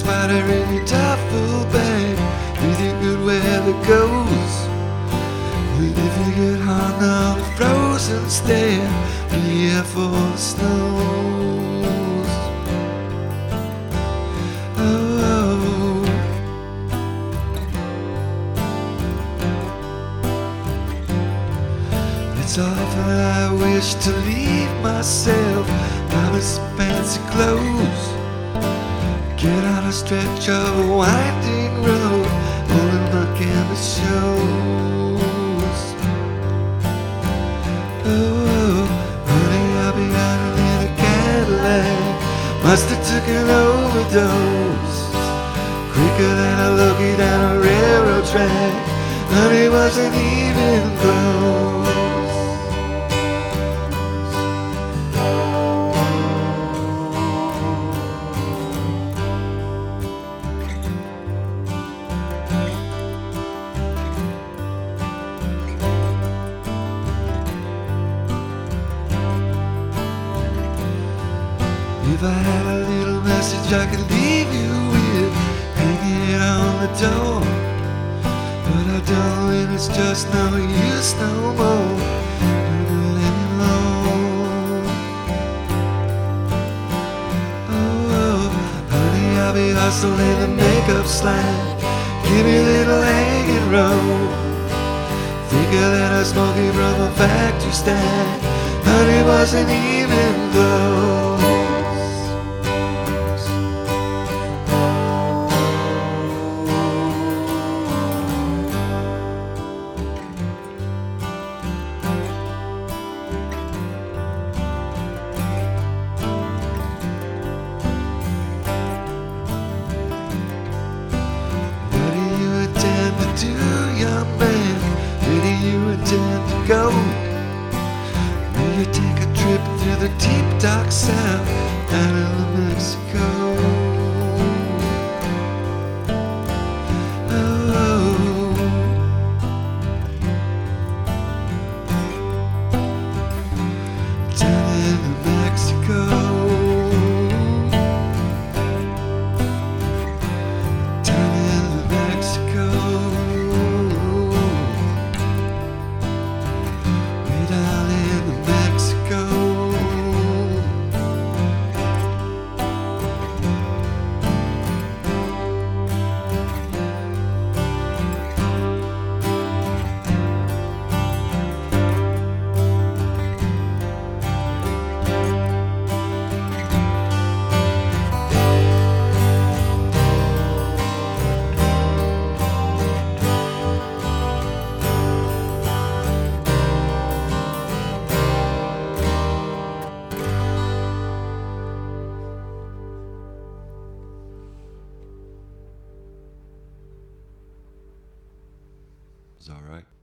spider in your duffel bag with your good weather goes. And if you get hung on a frozen stair, be here for the snows. Oh, it's often I wish to leave myself out of some fancy clothes, get on a stretch of a winding road, pulling my canvas shows. Oh, honey, I'll be riding in a Cadillac, must have took an overdose, quicker than a loogie down a railroad track. Honey, wasn't even close. If I had a little message I could leave you with, hanging it on the door, but I don't, and it's just no use no more. Living alone. Oh, honey, I'll be hustling the makeup slack. Give me a little hanging road, thicker than a smoky from a factory stack. Honey, wasn't even close. Do, young man, where do you intend to go? Will you take a trip through the deep dark south, down in Mexico? Oh, down in Mexico. It's all right.